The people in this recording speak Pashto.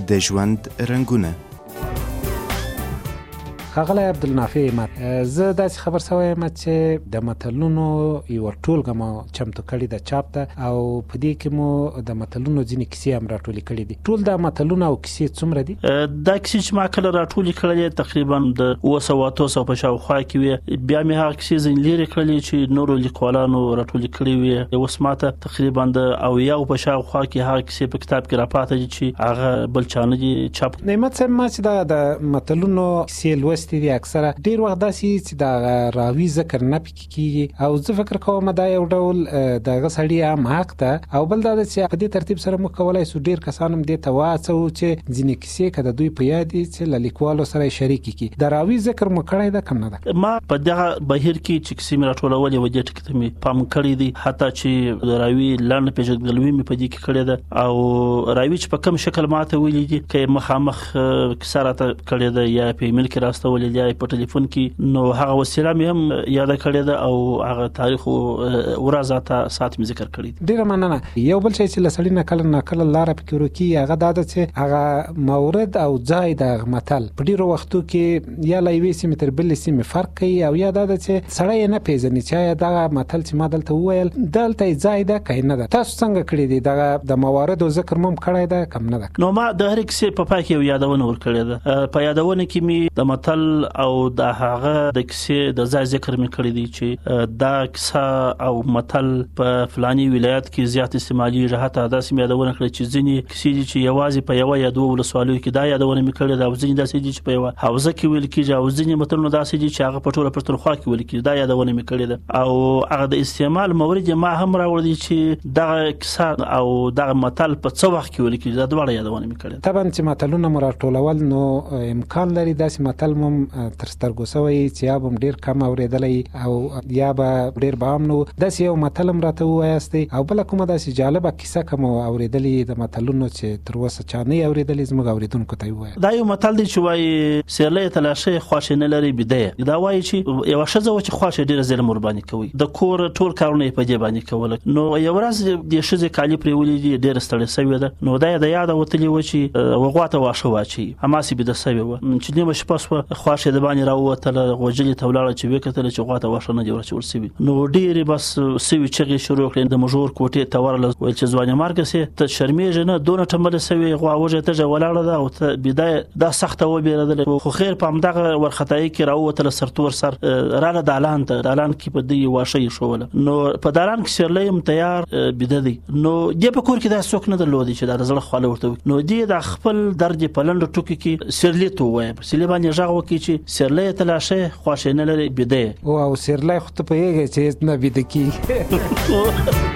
د ژوند رنګونه. ښاغلی عبدالنافع احمد، زه داسې خبر شوی یم چې د متلونو یوه ټولګه مو چمتو کړې ده چاپ ته، او په دې کې مو د متلونو ځینې کیسې هم راټولې کړې دي. ټول دا متلونه او کیسې څومره دي؟ دا کیسې چې ما کله راټولې کړلې تقریبا د 200 په شاوخوا کې وې. بیا مې هغه کیسې ځینې لرې کړلې چې نورو لیکوالانو راټولې کړې وې. اوس ماته تقریبا د 80 په شاوخوا کې هغه کیسې په کتاب کې راپاتې دي چې هغه بل چا نه دي چاپ. نعمت صاحب، ما چې دا د متلونو کیسې لوستې دي اکثره ډیر وخت داسې چې دا راوي ذکر نه پکې کیږي، او زه فکر کوم دا یو ډول دغه سړي هم حق ده، او بل دا چې په دې ترتیب سره موږ کولای سو ډیر کسان هم دې ته واڅو چې ځینې کیسې که د دوی په یاد دي چې له لیکوالو سره شریک کړي. د راوي ذکر مو کړی ده کم نه ده؟ ما په دغه بهیر کې چې کیسې مې راټولولې و دې ټکي ته مې پام کړی دی، حتی چې د راوي لاندې پیژندګلوي مې په دې کې کړې ده، او راوي چې په کوم شکل ماته ویلي دي کې مخامخ کیسه راته کړې ده یا په ایمیل کې راستولې ده په ټلیفون کې، نو هغه وسیله مې هم یاد کړې ده او هغه تاریخ او ورځاته سات مې ذکر کړی. ډیره مننه. یو بل شی چې لسړی نه کله لار پکې ورکی هغه دا ده چې هغه مورد او ځای د متل په ډیرو وختو کې یا لایوي سیمه تر بل سیمه فرق کوي، او یا دا ده چې سړی نه پیژني چې دا متل چې ما دلته وویل دلته ځای ده کین نه ده. تاسو څنګه کړی دی د موارد او ذکر مم کړی ده کم نه ده؟ نو ما د هر کیسې په پای کې یادونه ور کړې ده. په یادونه کې می د متل او د هغه د کیسې د ځای ذکر مې کړی دی چې دا کیسه او متل په فلاني ولایت کې زیات استعمالي راته داسې یادونه کړې چې ځینې کیسې چې یوازې په یو یا دوه ولسوالیو کې دا یادونه مې کړې ده، او ځینې داسې دي چې په یو حوزه کې ویل کېږي، او ځینې متلونه داسې دي چې هغه په ټوله پښتونخوا کې ویل کېږي، دا یادونه مې کړې ده. او هغه د استعمال مورد ما هم راوړل چې دغه کیسه او دغه متل په څو وخت کې ویل کېږي، دا دواړه یادونه مې کړې ده. طبعا چې متلونه مو راټولول نو امکان لري داسې متل مم تر سترګو سوی چې یا به ډیر کم اوریدلې او یا به ډیر به هم نو داسې یو متل هم راته ووایاستئ، او بله کومه داسې جالبه کیسه کوم اوریدلې د متلونو چې تر اوسه چا نه اوریدلې زموږ اوریدونکو ته ووایه. دا یو متل دی چې وایي سیرلی تلاشه خواشه نه لري بده. دا وایي چې یو ښځه چې خواشه ډیره ظلم ور باندې کوي، د کور ټول کارونه په دې باندې کول، نو یو ورځ د ښځې کالي پرې ولې ډیره ستړې شوې ده، نو دا د یاد وتلی و چې وغواته واښه واچي هماسي به د سوي و چې نیمه شپه شوه خواشه د باندې راووتله غوجلې ته ولاړه چې وکتله چې غواته واښه نه دی ورچول سوي، نو ډیرې بس سوي چغې شروع کړې د مژور کوټې ته ورله ویل چې ځوانې مرګه سي ته شرمېږې نه دونه ټمبله سوي غوا وږې تږه ولاړه ده او ته بدایه دا سخته وبېرېدله، خو خیر په همدغه ورختایي کې راووتله سرتور سر راله دالان ته، دالان کې په دې واښه ایښوله، نو په دالان کې سیرلی هم تیار بیده دی، نو دې په کور کې دا څوک نه درلودی چې دا د زړه خواله ورته وکړي، نو دې د خپل درد یې په لنډو ټکو کې سیرلي ته ووایه، په سیرلي باندې غږ وکړي چې سیرلی تلاشه خواشه نه لري بیده. او سیرلی خو ته پوهېږې چې هېڅ نه بیده کېږي.